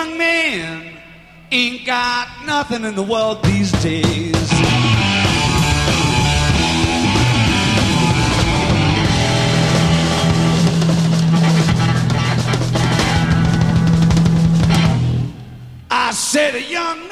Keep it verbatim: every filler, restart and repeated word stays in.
young man ain't got nothing in the world these days. I said a young